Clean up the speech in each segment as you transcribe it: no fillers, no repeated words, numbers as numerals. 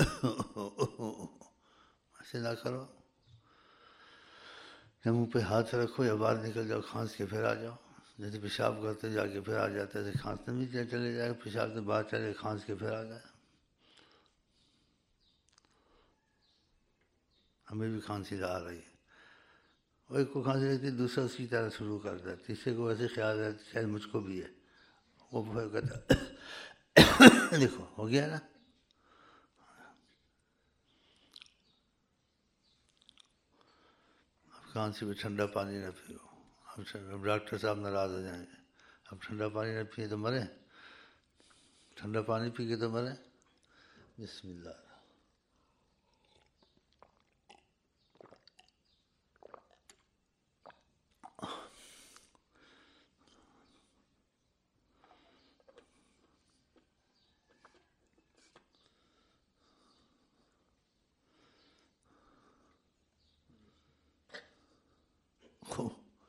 ऐसे ना करो, या मुंह पे हाथ रखो या बाहर निकल जाओ, खांस के फिर आ जाओ। जैसे पेशाब करते जाके फिर आ जाते, ऐसे खांसते भी चले जाए, पेशाब से बाहर चले, खांस के फिर आ जाए। हमें भी खांसी आ रही है, और एक को खांसी रहती है, दूसरा उसकी तरह शुरू कर देता है, तीसरे को ऐसे ख्याल रहता है शायद मुझको भी है, वो फिर कहता देखो हो गया ना। अब खांसी में ठंडा पानी न पियो, अब डॉक्टर साहब नाराज हो जाएंगे, अब ठंडा पानी न पिए तो मरे, ठंडा पानी पी के तो मरे। बिस्मिल्लाह। खूब,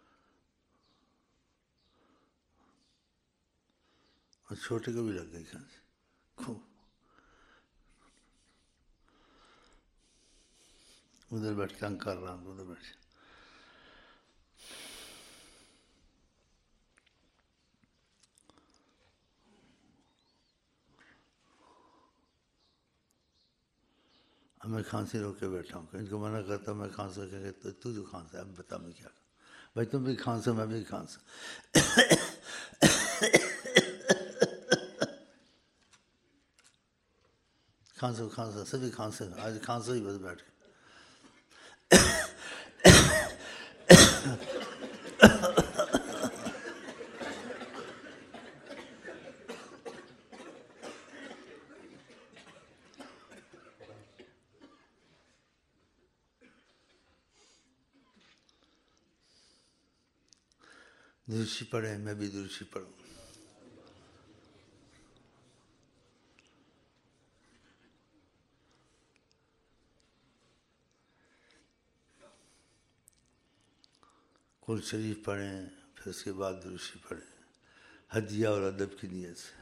और छोटे को भी लग गई खांसी खूब। उधर बैठ तंग कर रहा हूँ, उधर बैठ। अब मैं खांसी रोक के बैठा हूँ, इनको मना करता हूँ मैं खांसा, कहेंगे तो तू जो खांसा, अब बता मैं क्या करूँ। भाई तुम भी खांसो, मैं भी खांसा। खांसो खांसो, सभी खांसे, आज खांसो ही बस बैठ के। दुरुशी पढ़े, मैं भी दुरुशी पढ़ूँ। कुल शरीफ पढ़ें, फिर उसके बाद दुरुशी पढ़ें, हदिया और अदब की नीयत से।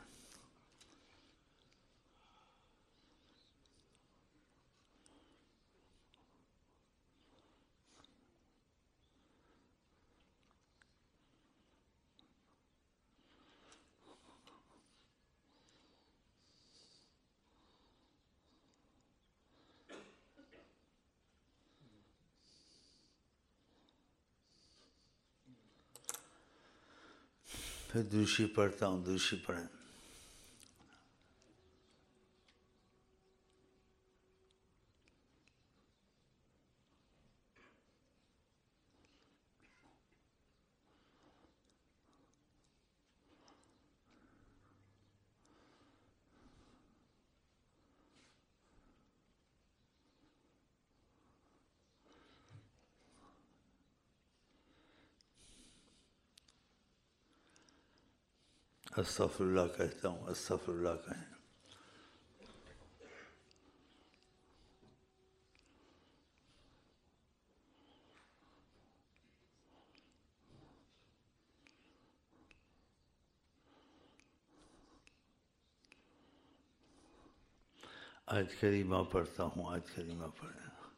फिर दुरुशी पढ़ता हूँ, दुरुशी पढ़ें। अस्तगफिरुल्लाह कहता हूँ, अस्तगफिरुल्लाह कहें। आयत करीमा पढ़ता हूँ, आयत करीमा पढ़ें।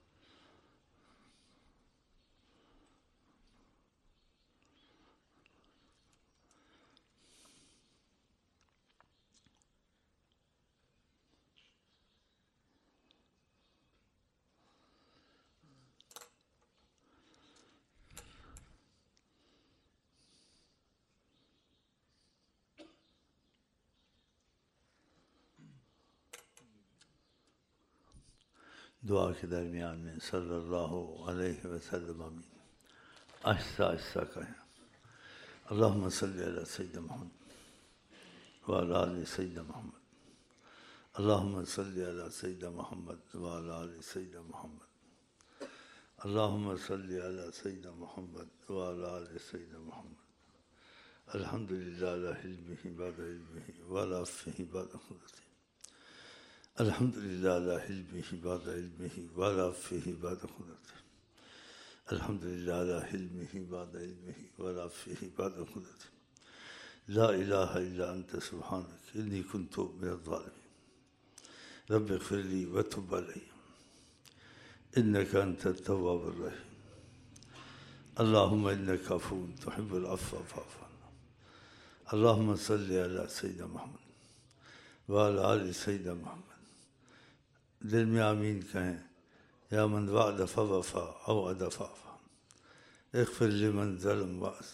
दुआ के दरमियान में सल्लल्लाहु अलैहि वसल्लम आमीन। आहिस्ता आहिस्ता कहें। अल्लाहुम्मा सल्लि अला सय्यिदना मुहम्मद व अला आलि सय्यिदना मुहम्मद। अल्लाहुम्मा सल्लि अला सय्यिदना मुहम्मद व अला आलि सय्यिदना मुहम्मद। अल्लाहुम्मा सल्लि अला सय्यिदना मुहम्मद व अला आलि सय्यिदना मुहम्मद। अल्हम्दुलिल्लाह अला हिल्मिही बअद इल्मिही व अला अफ़्विही बअद क़ुद्रतिही। अल्हम्दुलिल्लाह अला हिल्मिही बअद इल्मिही व अला अफ़्विही बअद क़ुद्रतिही। अल्हम्दुलिल्लाह अला हिल्मिही बअद इल्मिही व अला अफ़्विही बअद क़ुद्रतिही। ला इलाहा इल्ला अंत सुब्हानक इन्नी कुन्तु मिनज़ ज़ालिमीन। रब इग़फ़िर ली व तुब अलैहि इन्नका अंतत तव्वाबुर रहीम। अल्लाहुम्मा इन्नका अफ़ुव्वुन तुहिब्बुल अफ़्व फ़अफ़ु अन्ना। अल्लाहुम्मा सल्लि अला सय्यिदिना मुहम्मद व अला आलि सय्यिदिना मुहम्मद। दिल में आमीन कहें। या मन वअद फ़वफ़ा औ अदा फ़अफ़ा इग़फ़िर लिमन ज़लम वअस।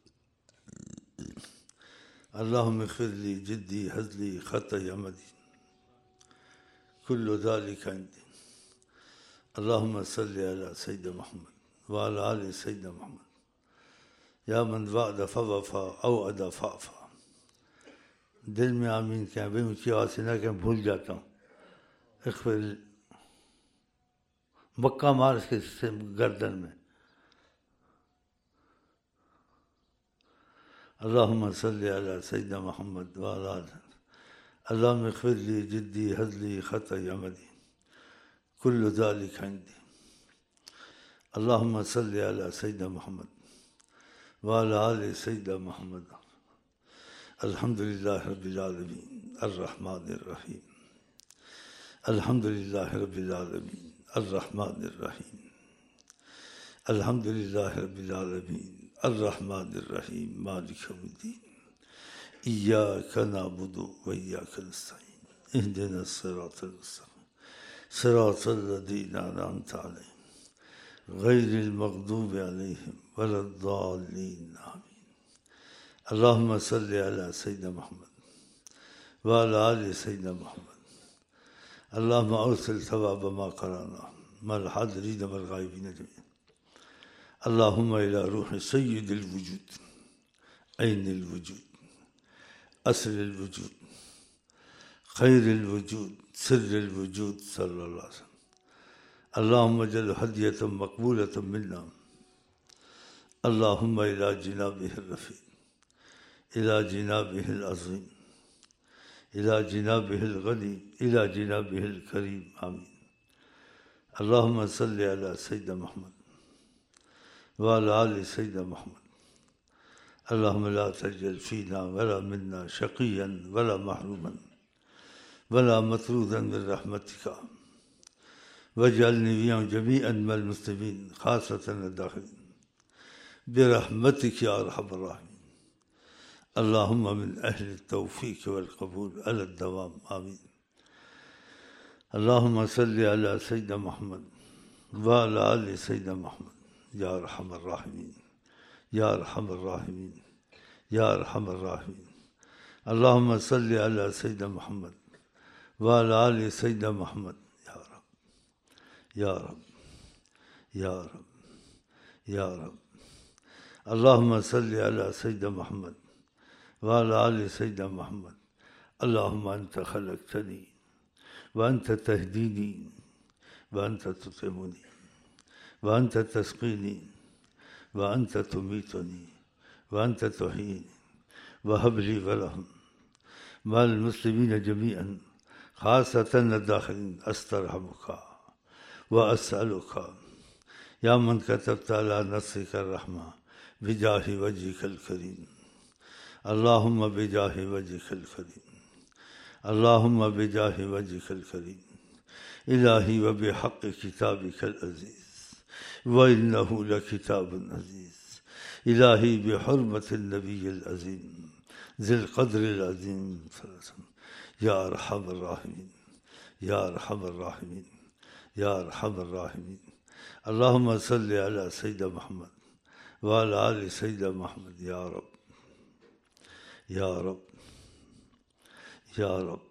अल्लाहुम्मा इग़फ़िर ली जिद्दी हज़ली ख़ताई अमदी कुल्लु ज़ालिका इंदी। अल्लाहुम्मा सल्लि अला सय्यिदिना मुहम्मद व अला आलि सय्यिदिना मुहम्मद। या मन वअद फ़वफ़ा औ अदा फ़अफ़ा। दिल में आमीन कहें। भाई ऊँची आवाज़ से ना कहें, भूल जाता हूँ। इग़फ़िर मक्का मार इसके गर्दन में। अल्लाहुम्मा सल्लि अला सय्यिदिना मुहम्मद व अला आलि। अल्लाहुम्मा इग़फ़िर ली जिद्दी हज़ली ख़ताई अमदी कुल्लु ज़ालिका इंदी। अल्लाहुम्मा सल्लि अला सय्यिदिना मुहम्मद व अला आलि सय्यिदिना मुहम्मद। अल्हम्दुलिल्लाहि रब्बिल आलमीन अर्रहमानिर रहीम। अल्हम्दुलिल्लाहि रब्बिल आलमीन अर्रहमानिर रहीम। अल्हम्दुलिल्लाहि रब्बिल आलमीन अर्रहमानिर रहीम मालिकि यौमिद्दीन। इय्याका नअबुदु व इय्याका नस्तईन इहदिनस सिरातल मुस्तक़ीम सिरातल लज़ीना अनअमता अलैहिम गैरिल मग़दूबि अलैहिम वलद्दाल्लीन आमीन। अल्लाहुम्मा सल्लि अला सय्यिदिना मुहम्मद व अला आलि सय्यिदिना मुहम्मद। अल्लाहुम्मा अरसिल सवाब मा क़राना मल हाज़िरीन वल ग़ाइबीन जमीअन। अल्लाहुम्मा इला रूहि सय्यिदिल वुजूद ऐनिल वुजूद अस्लिल वुजूद खैरिल वुजूद सिर्रिल वुजूद सल्लल्लाहु अलैहि वसल्लम। अल्लाहुम्मा जल हदियतम मक़बूलतम मिन्ना। अल्लाहुम्मा इला जिनाबिहिर रफ़ीक़ इला जिनाबिहिल अज़ीम इला जिनाबिहिल गनी इला जिनाबिहिल करीम आमीन। अल्लाहुम्मा सल्लि अला सय्यिदिना मुहम्मद व अला आलि सय्यिदिना मुहम्मद। अल्लाहुम्मा ला तजअल फ़ीना वला मिन्ना शक़िय्यन वला महरूमन वला मतरूदन मिन रहमतिका वजअलनी वियहुम जमीअन मिनल मुस्लिमीन ख़ासतन अद-दाख़िलीन बिरहमतिका या अरहमर राहिमीन। अल्लाहुम्मा मिन अहलि तौफ़ीक़ वल क़बूल अला दवाम आमीन। अल्लाहुम्मा सल्लि अला सय्यिदिना मुहम्मद व अला आलि सय्यिदिना मुहम्मद। या अरहमर राहिमीन या अरहमर राहिमीन या अरहमर राहिमीन। अल्लाहुम्मा सल्लि अला सय्यिदिना मुहम्मद व अला आलि सय्यिदिना मुहम्मद। या रब या रब या रब। अल्लाहुम्मा सल्लि अला सय्यिदिना मुहम्मद व अला आलि सय्यिदिना मुहम्मद। अल्लाहुम्मा अन्त ख़लक़तनी व अन्त तहदीनी व अन्त तुतिमुनी व अन्त तस्क़ीनी व अन्त तुमीतुनी व अन्त तुहीयिनी व हब ली व लहुम मअल मुस्लिमीन जमीअन ख़ासतन अद-दाख़िलीन अस्तरहमुका व अस्अलुका या मन कतबत अला नफ़्सिका रहमा बिजाहि वजहिकल करीम। अल्लाहुम्मा बिजाहि वजहिकल करीम अल्लाहुम्मा बिजाहि वजहिकल करीम इलाही व बिहक़्क़ि किताबिकल अज़ीज़ व इन्नहु लकिताबुन अज़ीज़। इलाही बिहुर्मतिन नबिय्यिल अज़ीम ज़िल क़द्रिल अज़ीम। या अरहमर राहिमीन या अरहमर राहिमीन या अरहमर राहिमीन। अल्लाहुम्मा सल्लि अला सय्यिदिना मुहम्मद व अला आलि सय्यिदिना मुहम्मद। या रब या रब या रब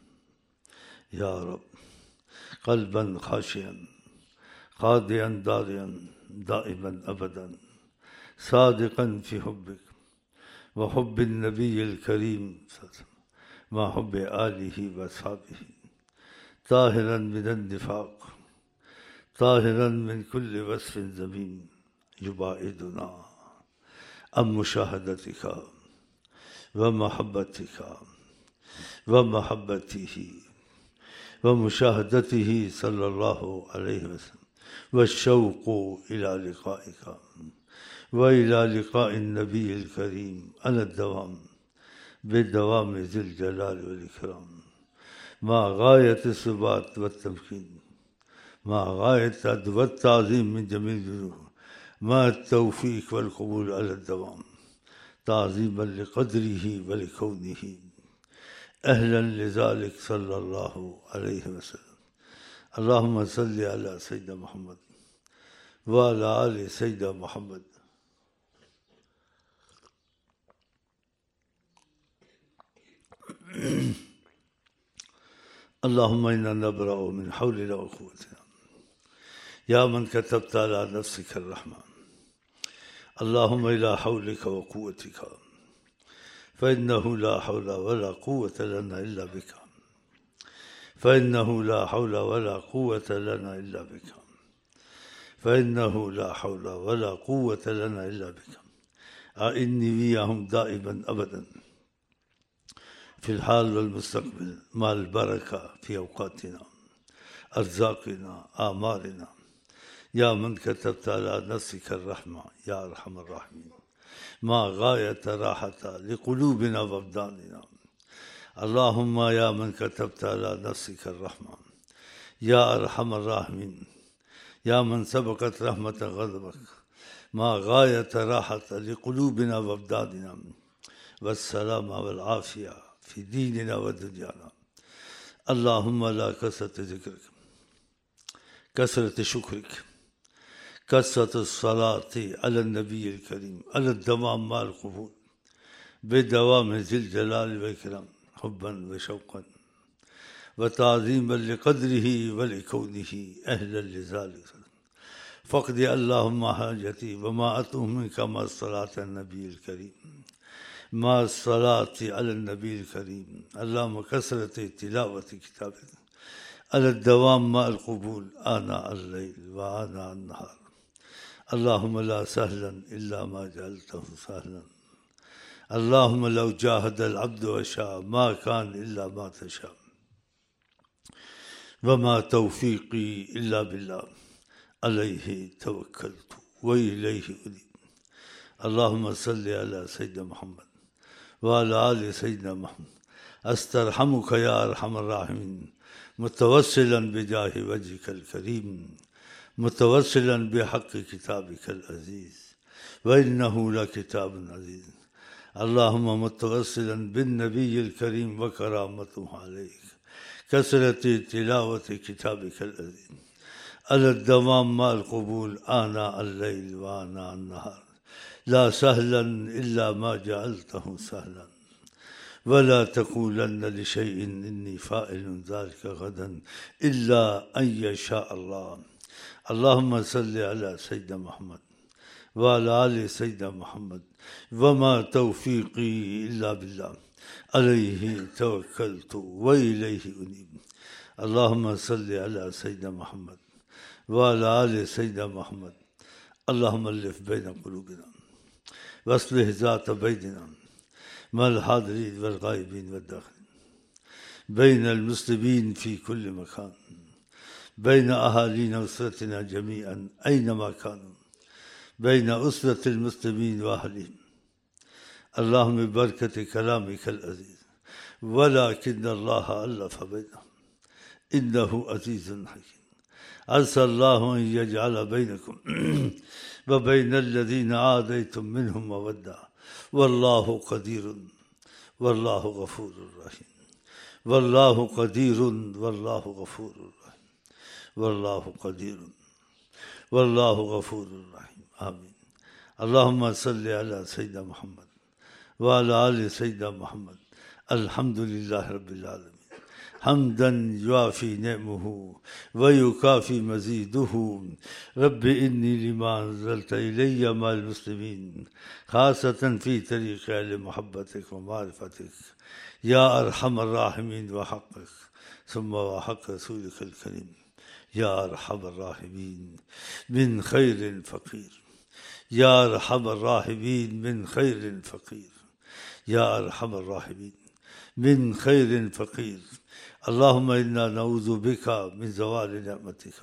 या रब। क़ल्बन ख़ाशिअन ख़ादिअन दारिअन दाइमन अबदन सादिक़न फ़ी हुब्बिक व हुब्बिन नबिय्यिल करीम व हुब्बि आलिहि व अस्हाबिहि ताहिरन मिनन निफ़ाक़ ताहिरन मिन कुल्लि वस्फ़िन ज़मीम युबाइदुना अन मुशाहदतिका व महब्बतिका व महब्बतिही व मुशाहदतिही सल्लल्लाहु अलैहि वसल्लम व शौक़ु इला लिक़ाइका व इला लिक़ाइन नबिय्यिल करीम अला दवाम बिदवाम ज़िल जलाल वल इकराम مع غاية الثبات والتمكين، مع غاية والتعظيم من جميع الوجوه، مع التوفيق والقبول على الدوام، تعظيما لقدره ولكونه أهلا لذلك صلى الله عليه وسلم. اللهم صل على سيدنا محمد وعلى آل سيدنا محمد. اللهم إنا نبرأ من حولنا وقوتنا يا من كتبت على نفسك الرحمة. اللهم إلى حولك وقوتك، فإنه لا حول ولا قوة لنا إلا بك، فإنه لا حول ولا قوة لنا إلا بك، فإنه لا حول ولا قوة لنا إلا بك. أعني وياهم دائما أبدا في الحال والمستقبل مع البركة في أوقاتنا، أرزاقنا، آمالنا، يا من كتبت على نفسك الرحمة يا أرحم الراحمين، مع غاية راحة لقلوبنا وأبداننا. اللهم يا من كتبت على نفسك الرحمة يا أرحم الراحمين، يا من سبقت رحمة غضبك، مع غاية راحة لقلوبنا وأبداننا، والسلامة والعافية في ديننا ودنيانا. اللهم لا كثرة ذكرك، كثرة شكرك، كثرة الصلاة على النبي الكريم، على الدوام مع القبول بدوام ذي الجلال والإكرام، حبا وشوقا وتعظيما لقدره ولكونه أهلا لذلك. فاقض اللهم حاجتي وما أطلب منك مع الصلاة على النبي الكريم، مع الصلاة على النبي الكريم. اللهم كثرة تلاوة كتابك على الدوام مع القبول آناء الليل وآناء النهار. اللهم لا سهلا إلا ما جعلته سهلا. اللهم لو جاهد العبد وشاء ما كان إلا ما تشاء، وما توفيقي إلا بالله، عليه توكلت وإليه أنيب. اللهم صل على سيدنا محمد وعلى آل سيدنا محمد. أسترحمك يا أرحم الراحمين، متوسلا بجاه وجهك الكريم، متوسلا بحق كتابك العزيز، وإنه لكتاب عزيز. اللهم متوسلا بالنبي الكريم وكرامته عليك، كثرة تلاوة كتابك العزيز على الدوام مع القبول آناء الليل وآناء النهار. لا سهلا إلا ما جعلته سهلا، ولا تقولن لشيء إني فاعل ذلك غدا إلا أن يشاء الله. اللهم صل على سيدنا محمد وعلى آل سيدنا محمد. وما توفيقي إلا بالله، عليه توكلت وإليه أنيب. اللهم صل على سيدنا محمد وعلى آل سيدنا محمد. اللهم ألف بين قلوبنا واصلح ذات بيننا مع الحاضرين والغائبين والداخلين، بين المسلمين في كل مكان، بين أهالينا وأسرتنا جميعا أينما كانوا، بين أسرة المسلمين وأهلهم. اللهم ببركة كلامك العزيز، ولكن الله ألف بينهم إنه عزيز حكيم. عسى الله أن يجعل بينكم وبين الذين عاديتم منهم مودة، والله قدير والله غفور رحيم. والله قدير والله غفور رحيم. والله قدير والله غفور رحيم. آمين. اللهم صل على سيدنا محمد وعلى آل سيدنا محمد. الحمد لله رب العالمين، حمدا يوافي نعمه ويكافي مزيده. رب إني لما أنزلت إلي مع المسلمين، خاصة في طريق لمحبتك ومعرفتك يا أرحم الراحمين وحقك، ثم وحق رسولك الكريم يا أرحم الراحمين من خير فقير، يا أرحم الراحمين من خير فقير، يا أرحم الراحمين من خير فقير. اللهم إنا نعوذ بك من زوال نعمتك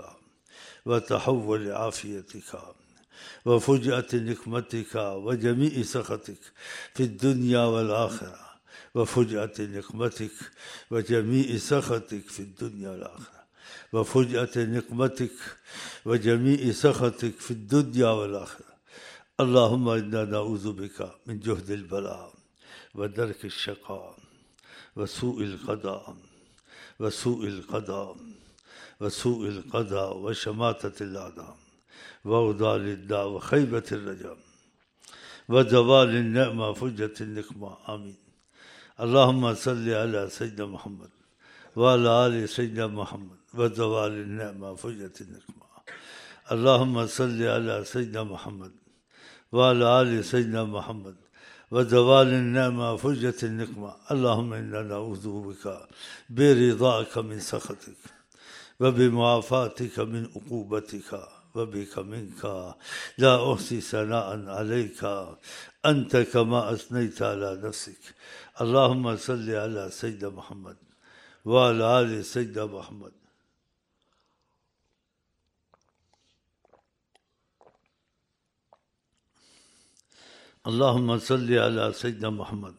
وتحول عافيتك وفجأة نقمتك وجميع سخطك في الدنيا والآخرة، وفجأة نقمتك وجميع سخطك في الدنيا والآخرة وفجأة نقمتك وجميع سخطك في الدنيا والآخرة. اللهم إنا نعوذ بك من جهد البلاء ودرك الشقاء وسوء القضاء وسوء القضاء وسوء القضاء وشماتة الأعداء وأوضال الداء وخيبة الرجاء وزوال النعمة فجة النقمة. آمين. اللهم صل على سيدنا محمد وعلى آل سيدنا محمد وزوال النعمة فجة النقمة. اللهم صل على سيدنا محمد وعلى آل سيدنا محمد وزوال النعمة فجة النقمة. اللهم إنا نعوذ بك برضاك من سخطك وبمعافاتك من عقوبتك وبك منك لا أحصي ثناء عليك أنت كما أثنيت على نفسك. اللهم صل على سيدنا محمد وعلى آل سيدنا محمد. اللهم صل على سيدنا محمد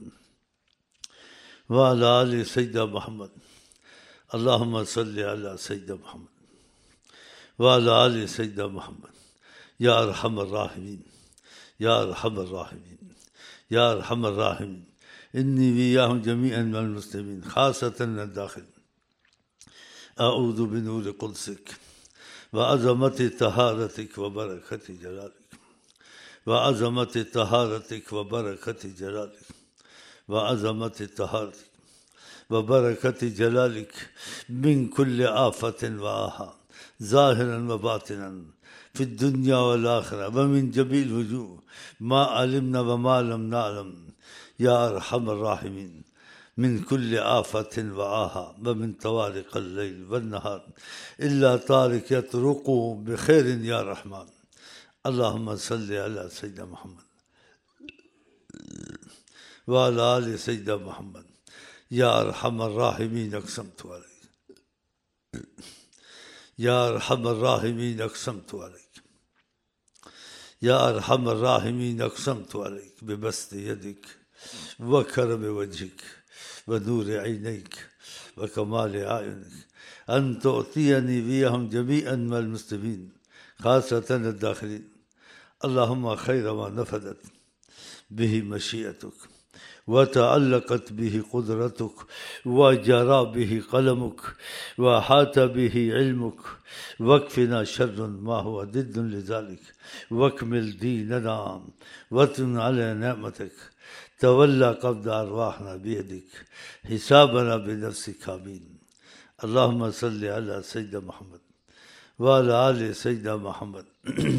وعلى آل سيدنا محمد. اللهم صل على سيدنا محمد وعلى آل سيدنا محمد. يا أرحم الراحمين يا أرحم الراحمين يا أرحم الراحمين. إني وإياهم جميعا من المسلمين خاصة الداخل أعوذ بنور قدسك وعظمة طهارتك وبركة جلالك وعظمة طهارتك وبركة جلالك وعظمة طهارتك وبركة جلالك من كل آفة وآها ظاهرا وباطنا في الدنيا والآخرة ومن جميع الوجوه ما علمنا وما لم نعلم. يا أرحم الراحمين. من كل آفة وآها ومن طوارق الليل والنهار إلا طارق يطرقه بخير يا رحمن. اللهم صل على سيدنا محمد وعلى آل سيدنا محمد. يا أرحم الراحمين أقسمت عليك يا أرحم الراحمين أقسمت عليك يا أرحم الراحمين أقسمت عليك ببسط يدك وكرم وجهك ونور عينيك وكمال أعينك أن تعطيني بهم جميعا من المسلمين خاصة الداخلين. اللهم خير ما نفذت به مشيئتك وتعلقت به قدرتك وجرى به قلمك وحات به علمك واكفنا شر ما هو ضد لذلك واكمل ديننا واتم على نعمتك تولى قبض أرواحنا بيدك حسابنا بنفسك. آمين. اللهم صل على سيدنا محمد وعلى آل سيدنا محمد.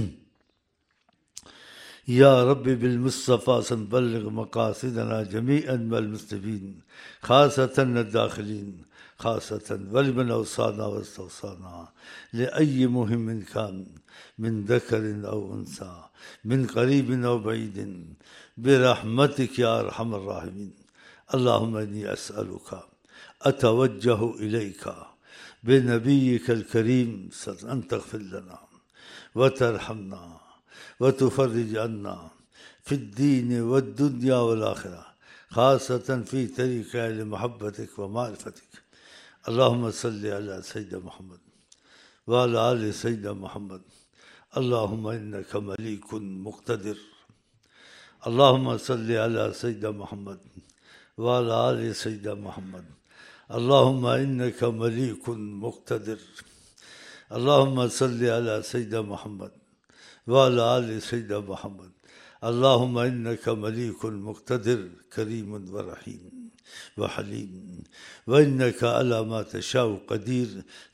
يا رب بالمصطفى سنبلغ مقاصدنا جميعا والمسلمين خاصة الداخلين خاصة ولمن أوصانا واستوصانا لأي مهم كان من ذكر أو أنثى من قريب أو بعيد برحمتك يا أرحم الراحمين. اللهم إني أسألك أتوجه إليك بنبيك الكريم أن تغفر لنا وترحمنا وتفرج عنا في الدين والدنيا والآخرة خاصة في طريق لمحبتك ومعرفتك. اللهم صل على سيدنا محمد وعلى آل سيدنا محمد. اللهم إنك مليك مقتدر. اللهم صل على سيدنا محمد وعلى آل سيدنا محمد. اللهم إنك مليك مقتدر. اللهم صل على سيدنا محمد وعلى آل سيدنا محمد. اللهم إنك مليك مقتدر كريم ورحيم وحليم وإنك على ما تشاء قدير.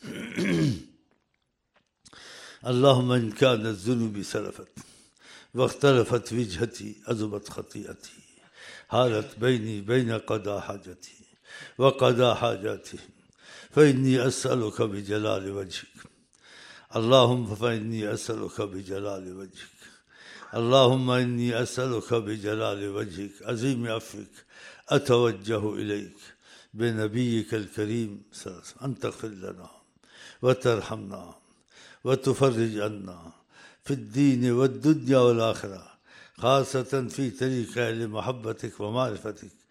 اللهم إن كانت ذنوبي سلفت واختلفت وجهتي عظمت خطيئتي حالت بيني بين قضاء حاجتي وقضاء حاجاتي فإني أسألك بجلال وجهك. اللهم فإني أسألك بجلال وجهك. اللهم إني أسألك بجلال وجهك عظيم عفوك أتوجه إليك بنبيك الكريم أن تغفر لنا وترحمنا وتفرج عنا في الدين والدنيا والآخرة خاصة في طريق لمحبتك ومعرفتك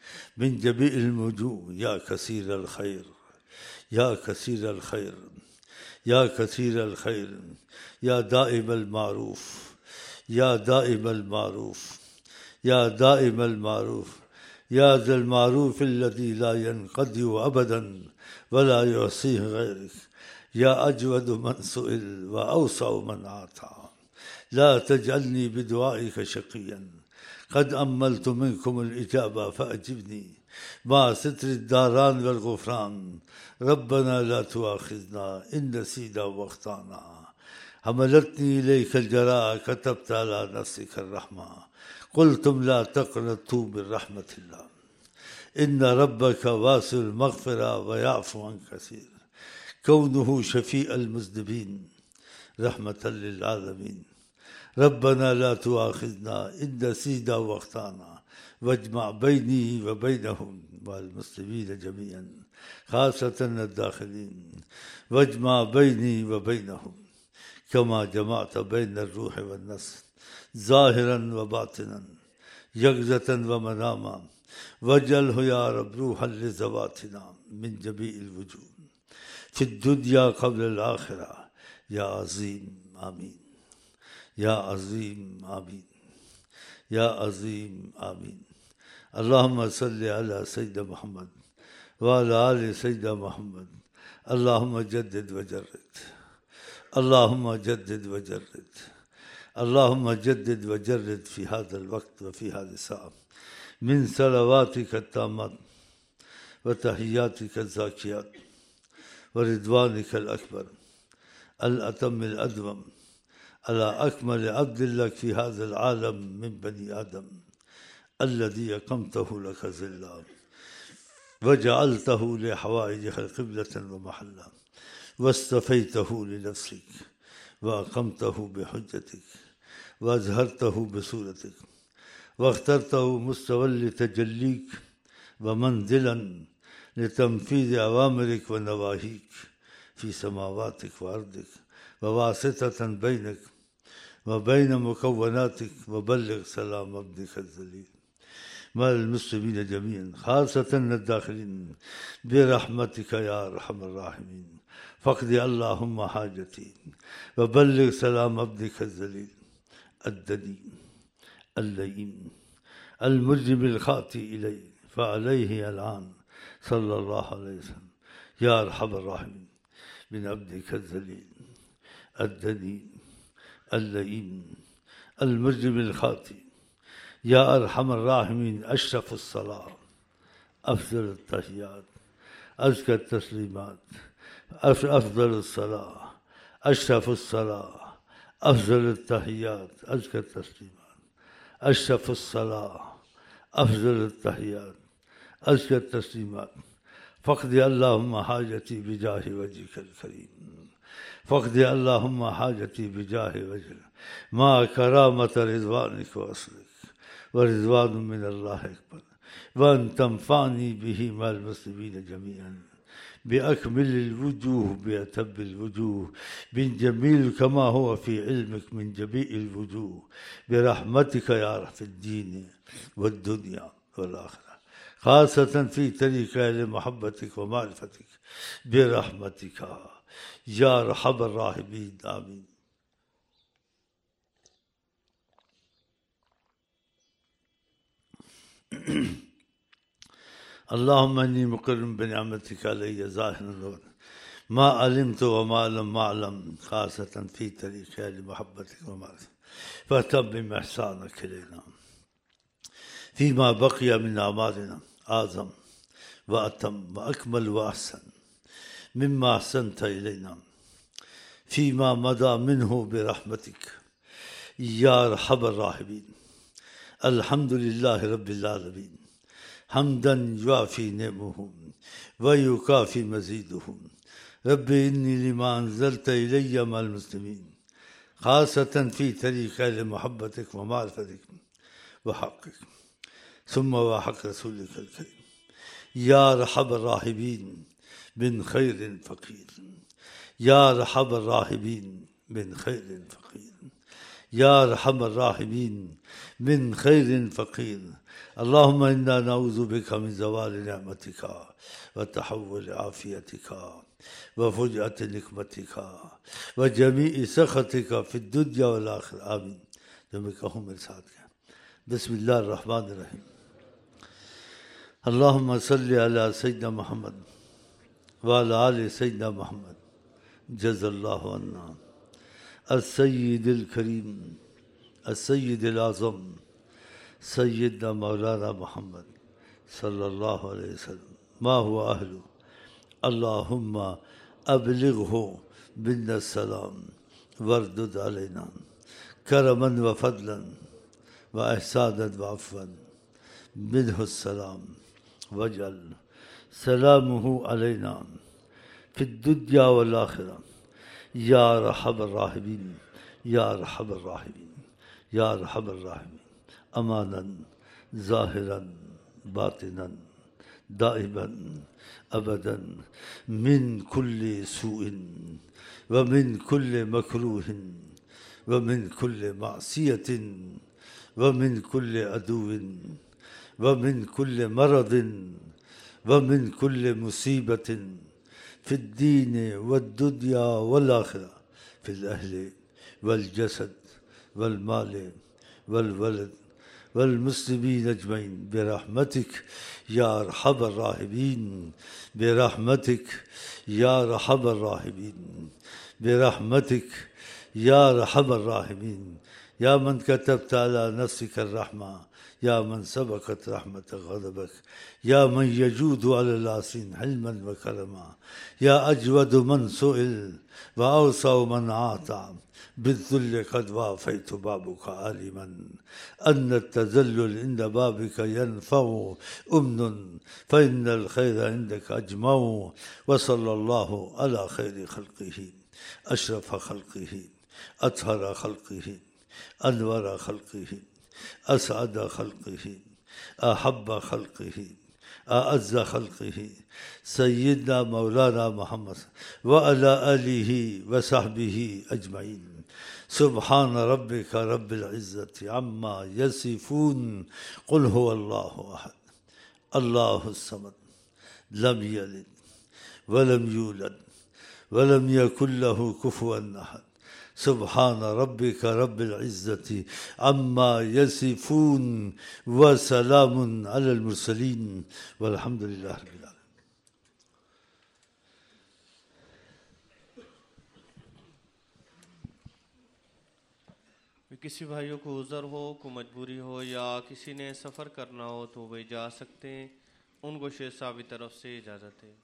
من جميع الوجوه يا كثير الخير يا كثير الخير يا كثير الخير يا دائم المعروف يا دائم المعروف يا دائم المعروف يا ذا المعروف الذي لا ينقضي أبدا ولا يحصيه غيرك يا أجود من سئل وأوسع من أعطى لا تجعلني بدعائك شقيا قد أملت منكم الإجابة فأجبني مع ستر الداران والغفران ربنا لا تؤاخذنا إن نسينا واخطأنا حملتني إليك الجراء كتبت على نفسك الرحمة قلتم لا تقنطوا من رحمة الله إن ربك واسع المغفرة ويعفو عن كثير كونه شفيع المذنبين رحمة للعالمين ربنا لا تؤاخذنا إن نسينا واخطأنا واجمع بيني وبينهم والمسلمين جميعا خاصة الداخلين واجمع بيني وبينهم كما جمعت بين الروح والنفس ظاهرا وباطنا يقظة ومناما واجعله يا رب روحا لذواتنا من جميع الوجوه في الدنيا قبل الآخرة يا عظيم آمين يا عظيم آمين يا عظيم آمين اللهم صل على سيدنا محمد وعلى آل سيدنا محمد اللهم جدد وجرد اللهم جدد وجرد اللهم جدد وجرد في هذا الوقت وفي هذه الساعة من صلواتك التامات وتحياتك الزاكيات ورضوانك الأكبر الأتم الأدوم على أكمل عبد لك في هذا العالم من بني آدم الذي أقمته لك ظلا وجعلته لحوائجك قبلة ومحلا واصطفيته لنفسك وأقمته بحجتك وأزهرته بصورتك واخترته مستوى لتجليك ومنزلا لتنفيذ أوامرك ونواهيك في سماواتك وأرضك وواسطة بينك وبين مكوناتك وبلغ سلام عبدك الذليل مع المسلمين جميعا خاصة الداخلين برحمتك يا أرحم الراحمين فاقض اللهم حاجتي وبلغ سلام عبدك الذليل الدنيم اللئيم المجرم الخاطئ إليه فعليه الآن صلى الله عليه وسلم يا أرحم الراحمين من عبدك الذليل الدنيم اللئيم المجرم الخاطئ يا أرحم الراحمين أشرف الصلاة أفضل التحيات أزكى التسليمات أفضل الصلاة أشرف الصلاة أفضل التحيات أزكى التسليمات أشرف الصلاة أفضل التحيات أزكى التسليمات فاقض اللهم حاجتي بجاه وجهك الكريم فاقض اللهم حاجتي بجاه وجهك مع كرامة رضوانك وأصلك ورضوان من الله أكبر وأن تنفعني به مع المسلمين جميعا بأكمل الوجوه بأتب الوجوه من جميل كما هو في علمك من جميع الوجوه برحمتك يا رب في الدين والدنيا والآخرة خاصة في طريق لمحبتك ومعرفتك برحمتك يا أرحم الراحمين آمين. اللهم إني مقر بنعمتك علي ظاهرا ما علمت وما لم أعلم خاصة في طريق لمحبتك ومعرفتك فتمم إحسانك إلينا فيما بقي من أعمالنا أعظم وأتم وأكمل وأحسن مما أحسنت إلينا فيما مضى منه برحمتك يا أرحم الراحمين. الحمد لله رب العالمين حمدا يوافي نعمه ويكافي مزيده ربي إني لما أنزلت إلي مع المسلمين خاصة في طريق لمحبتك ومعرفتك وحقك ثم وحق رسولك الكريم يا أرحم الراحمين من خير فقير يا أرحم الراحمين من خير فقير या अरहमर राहिमीन मिन खैरिन फ़क़ीर। अल्लाहुम्मा इन्ना नऊज़ु बिका मिन ज़वालि निअमतिका व तहव्वुल आफ़ियतिका व फ़ुजअति निक़मतिका व जमीइ सख़तिका फ़िद दुनिया वल आख़िरह। आमीन। जो मैं कहूँ मेरे साथ कहें। बिस्मिल्लाहिर रहमानिर रहीम। अल्लाहुम्मा सल्लि अला सय्यिदना मुहम्मद व अला आलि सय्यिदना मुहम्मद जज़ल्लाहु अन्ना अस्सय्यिदिल करीम अस्सय्यिदिल आज़म सय्यिदना मौलाना मुहम्मद सल्लल्लाहु अलैहि वसल्लम मा हुवा अहलु। अल्लाहुम्मा अबलिग़हु मिन्ना सलाम वरदुद अलैना करमन व फ़ज़लन व एहसानन व अफ़वन मिन्हु सलाम वजअल सलामुहु अलैना फ़िद दुनिया वल आख़िरह या अरहमर राहिमीन या अरहमर राहिमीन या अरहमर राहिमीन। अमानन ज़ाहिरन बातिनन दाइमन अबदन मिन कुल्लि सूइन व मिन कुल्लि मकरूहिन व मिन कुल्लि मासियतिन व मिन कुल्लि अदुविन व मिन कुल्लि मरदिन व मिन कुल्लि मुसीबतिन फ़िद दीन वद दुनिया वल आख़िरह फ़िल अहलि वल जसद वल माल वल वलद वल मुस्लिमीन अजमईन बिरहमतिक या अरहमर राहिमीन बिरहमतिक या अरहमर राहिमीन बिरहमतिक या अरहमर राहिमीन। या मन कतबत अला नफ्सिक अर्रहमा या मन सबक़त रहमत ग़ज़बक या मन यजूदु अलल आसीन हिल्मन व करमा या अजवद मन सुइल व अवसअ मन आता बिज़्ज़ुल्ल क़द वाफ़ैतु बाबुका आलिमन अन्न तज़ल्लुल इंद बाबिका यनफ़उ उम्नुन फ़इन्नल ख़ैर इंदका अजमउ व सल्लल्लाहु अला ख़ैरि ख़ल्क़िही अशरफ़ ख़ल्क़िही अत्हर ख़ल्क़िही अनवर ख़ल्क़िही असअद ख़ल्क़िही अहब्ब ख़ल्क़िही अअज़्ज़ ख़ल्क़िही सय्यिदना मौलाना मुहम्मद व अला आलिही व सहबिही अजमईन। सुब्हान रब्बिका रब्बिल इज़्ज़ति अम्मा यसिफ़ून क़ुल हुवल्लाहु अहद अल्लाहुस समद लम यलिद व लम यूलद व लम यकुल लहु कुफ़ुवन अहद। सुब्हान रब्बिका रब्बिल इज़्ज़ति अम्मा यसिफ़ून व सलामुन अलल मुरसलीन वल्हम्दुलिल्लाहि रब्बिल आलमीन। किसी भाइयों को उज़र हो, को मजबूरी हो या किसी ने सफ़र करना हो तो वे जा सकते हैं। उनको शेख साहब की तरफ से इजाज़त है।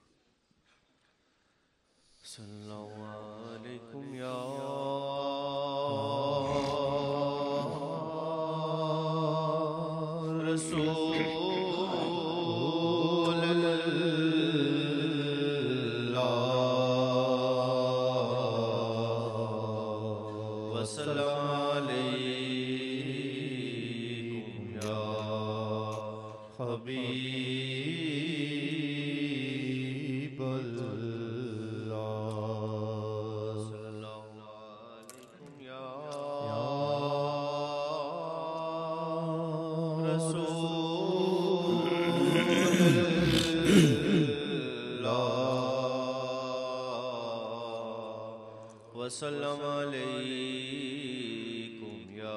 सल्लल्लाहु अलैकुम या रसूल अल्लाह वसल्लम अलैकुम या हबीब वसल्लम अलैकुम या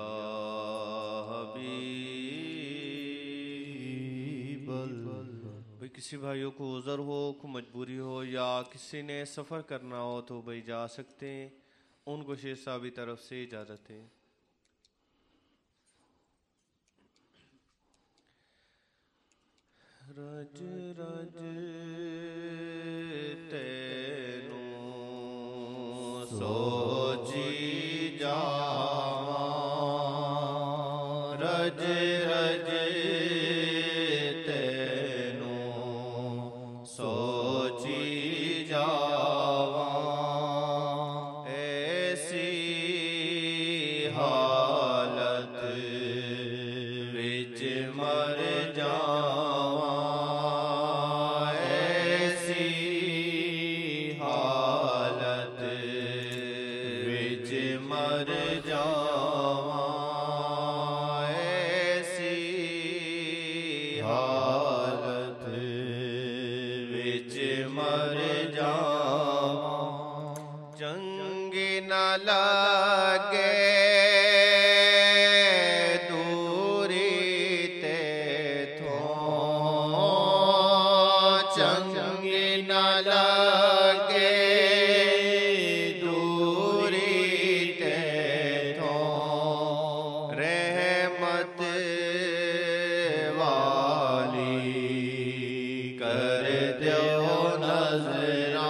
हबीब। भाई किसी भाइयों को उज़र हो, को मजबूरी हो या किसी ने सफ़र करना हो तो भाई जा सकते हैं। उनको शेख साहब की तरफ से इजाज़त है। रज रज तेनू सोची जावां रज रज तेनू सोची जावां ऐसी हालत विच मर जावां ऐसी हालत विच मर जावां चंगी न लगे दूरी ते थों, चंगी न लगे दूरी ते थों, रहमत वाली कर दो नजरा,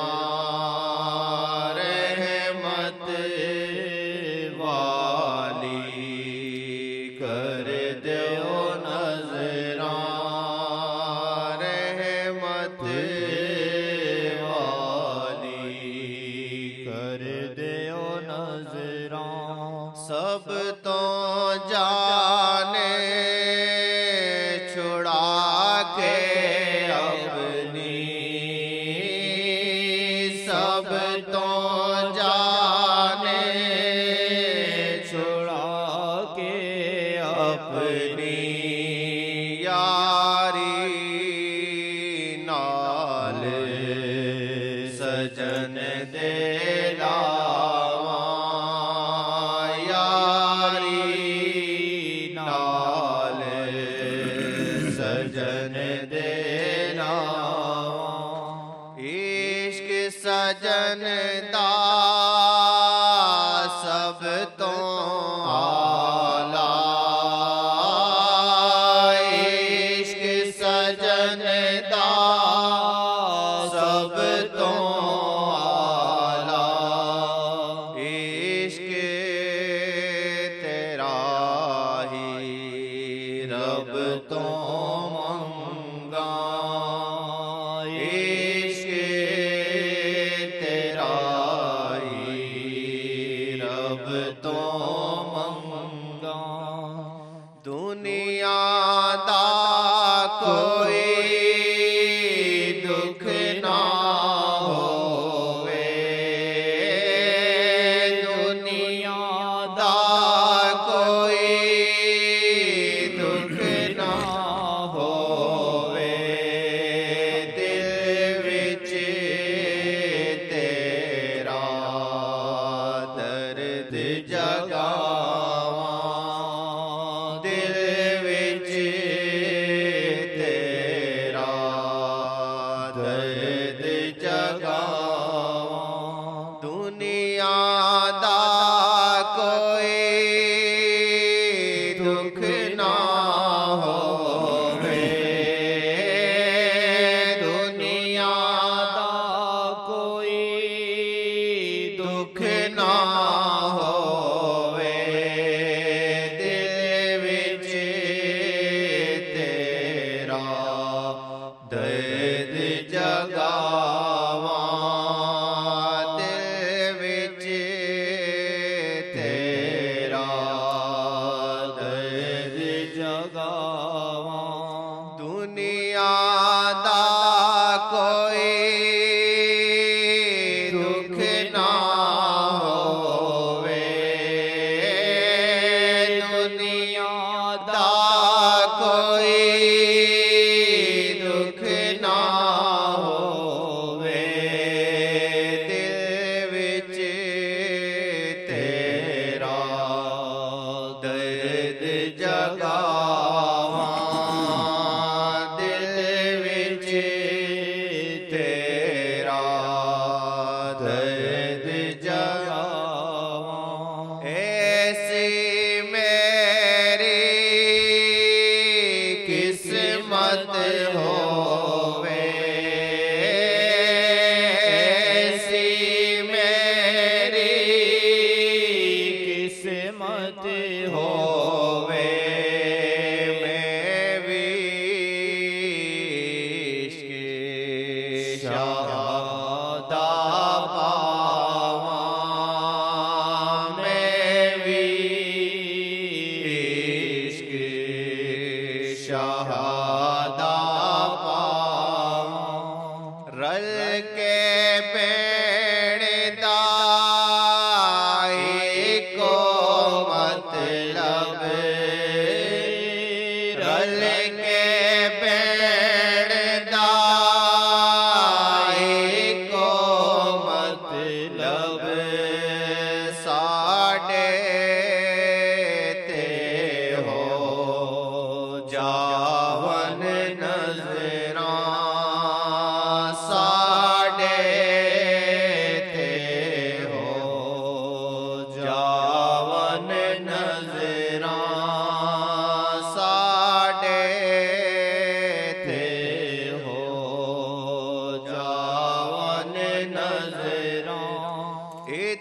रहमत वाली कर दो नजरा, रहमत वाली कर दो नजरा। सब तो जाने छुड़ा के अपनी, सब तो जाने छुड़ा के अपनी, यारी नाल सजन दे लावा, यारी नाल सजन दे लावा। इश्क सजन दा सब तो आला, इश्क सजन दा सब तो आला, इश्क तेरा ही रब तो मंगा, इश्क तेरा ही रब तो मंगा। दुनिया दा कोई दुख ना होवे, दुनिया दा कोई दुख ना होवे, दिल विच तेरा दर्द जगावा, दिल विच तेरा दर्द जगावा। दुनिया दा कोई दुख ना होवे, दुनिया दा कोई दुख ना होवे, दिल विच तेरा दर्द जगावा, दिल विच तेरा दर्द जगावा। दुनिया दा कोई दुख ना होवे,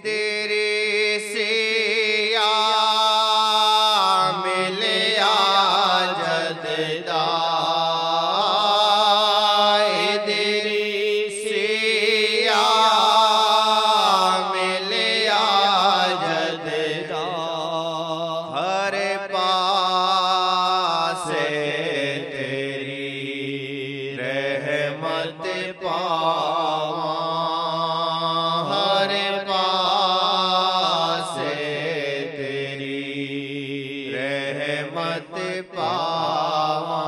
तेरे से मिलया जददा तेरे से मिलया जददा हर पासे तेरी रहमत पावा हर पासे तेरी रहमत पावा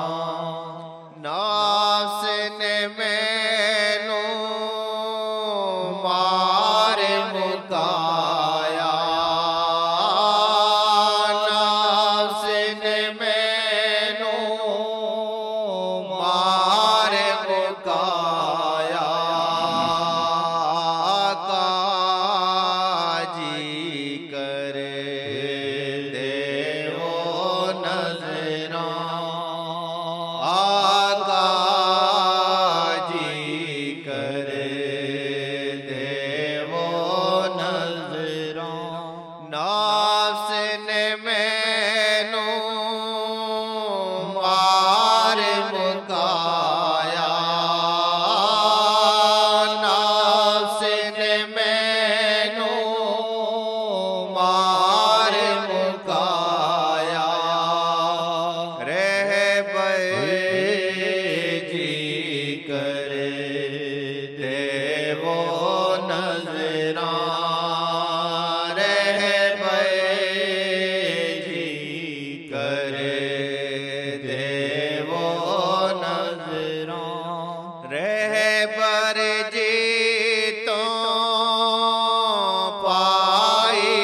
नास ने मैनू मार मुकाया नास ने मैनू मार मुकाया काजी कर देवो नजरा आकाजी कर देवो नजरा नास ने मैनू मार मुकाया नास ने मैनू मार मुकाया रहबर जी कर देवो नजरा रहबर जी कर देवो नजरा रहबर जी तो पाई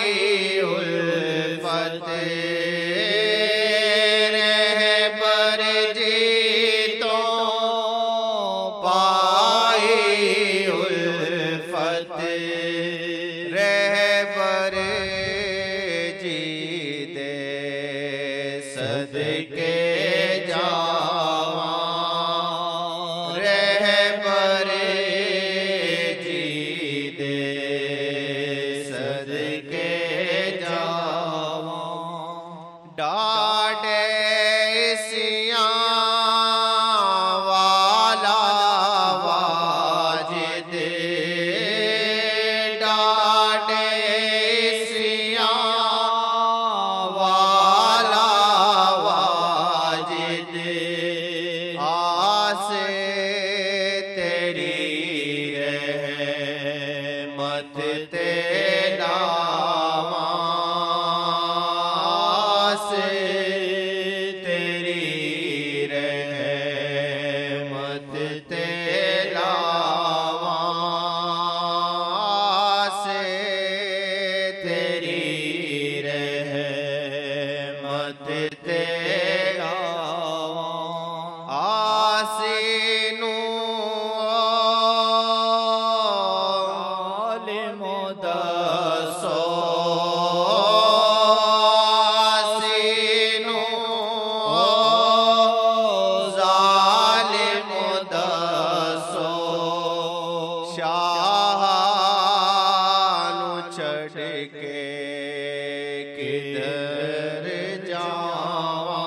उल्फत रहबर जी तो पाई उल्फत रहबर जी दे सदके जावा रहबर जी दे सदके जावा डाडे सियां वाला वाजिद डाडे सियां वाला वाजिद आस तेरी रहमत ते लावा आस तेरी रहमत ते लावा आस तेरी रहमत ते लावा आसीनू आलिमो दसो आसीनू जालिमो दसो शाहानू छड़ के किधर जावा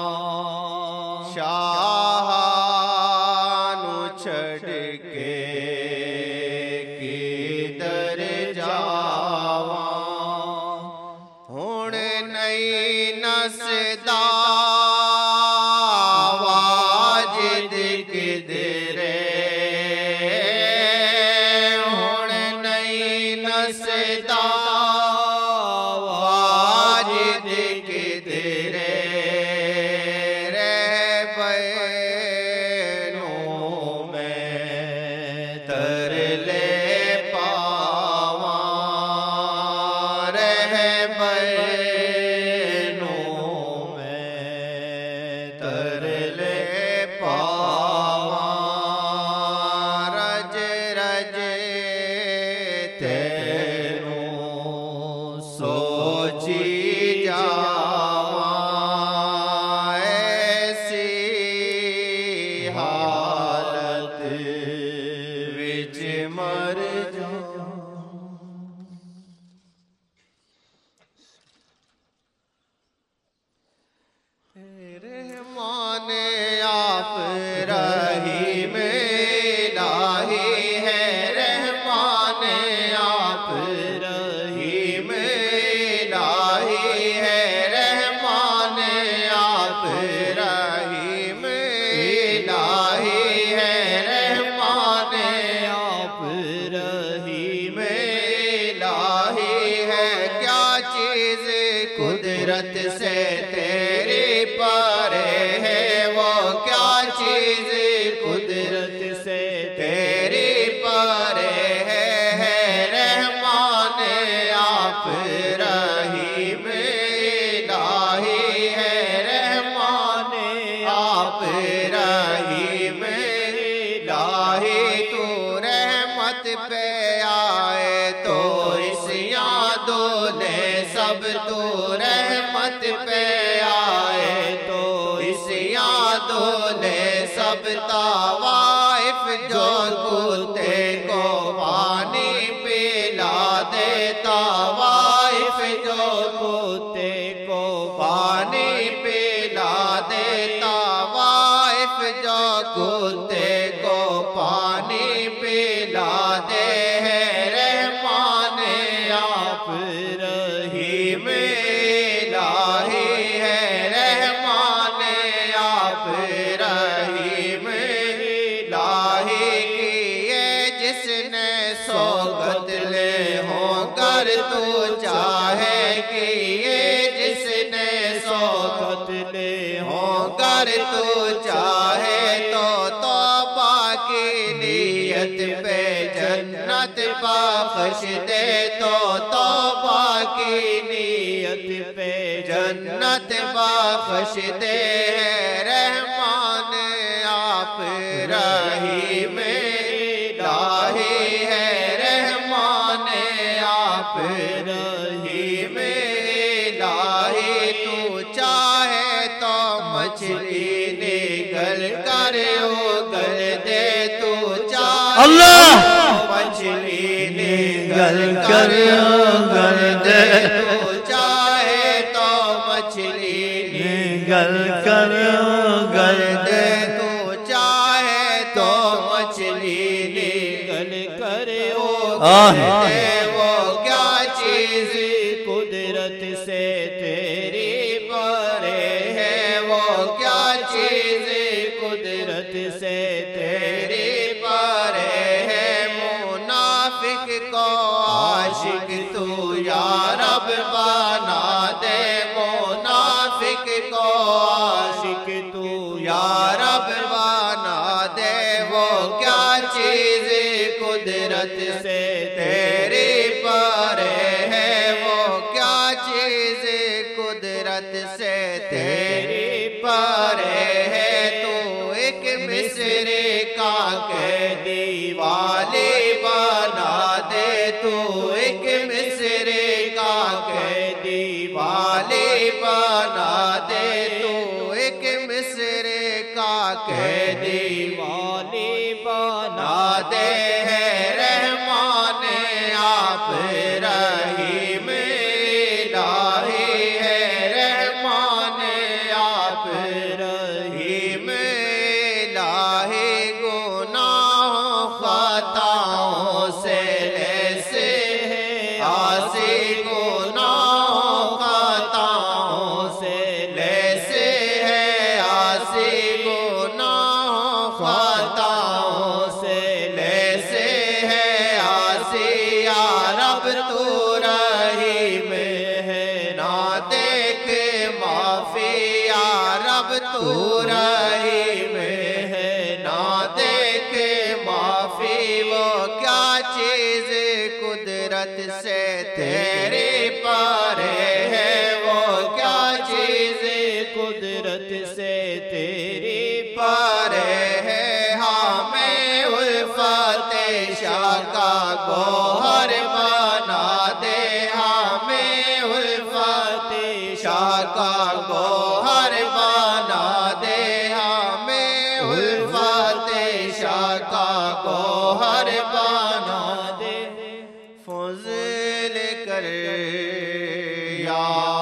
शाहानू छड़ के किधर जावा हुण नहीं नसदा वाजिद किधरे हुण नहीं नसदा वाजिद किधरे रहबैनू मैं तरले पावा रहबैनू मैं तरले पावा रज रज तेनू सोची जावा ऐसी हालत विच मर जावा चीज कुदरत से तेरी परे है, वो क्या चीज कुदरत से तेरी परे है रहमान आप रहीम इलाही है, रहमान आप रहीम इलाही। तू रहमत पे आए तो इस यादों ने सब, तू रहमत पे आए तो इस यादों ने सब तावाइफ जो कुत्ते को पानी पिला दे, तावाइफ जो कुत्ते को पानी पिला दे, तावाइफ जो कुत्ते को पानी पिला दे है रहमान आप रहीम इलाही है, रहमान आप रहीम इलाही। किए जिसने सौगत ले हो कर तू चाहे, किए जिसने सौगत ले हो कर तू चाहे, तो तौबा की नियत पे जन्नत बख्श दे, तो तौबा की नियत पे जन्नत बख्श दे रहमान आप रहीम इलाही है, रहमान आप रहीम इलाही। तू चाहे तो मछली निगल कर उगल दे, तू चाहे अल्लाह मछली निगल कर उगल दे, तू चाहे तो मछली निगल कर उगल दे, तू चाहे तो मछली निगल कर आह। दे। वो क्या चीज कुदरत से तेरी परे है, वो क्या चीज कुदरत से तेरी परे है। मुनाफिक को आशिक तू या रब बना दे, मुनाफिक को आशिक तू या रब बना दे। वो क्या चीज कुदरत से तेरी परे है, वो क्या चीज कुदरत से तेरी परे है। तू एक मिस्री का कैदी वाली बना दे, तू एक मिस्री का कैदी वाली बना दे, तू एक मिस्री का कैदी वाली बना दे है रहमान आप रहीम इलाही है, रहमान आप रहीम इलाही। गुनाहों खताओं से ऐसे आसी, गुनाहों खताओं से ऐसे है आसी, गुनाहों खताओं से ऐसे है आसी। या रब तू रहीम है ना देख माफी, या रब तू रहीम है ना देख माफी। वो क्या चीज कुदरत से तेरे परे है, वो क्या चीज कुदरत से तेरे परे है। हमें उल्फत शाह का गोहर बना दे, हमें उल्फत शाह का गोहर बना दे, हमें उल्फत शाह का गोहर बना दे। फज़ल कर या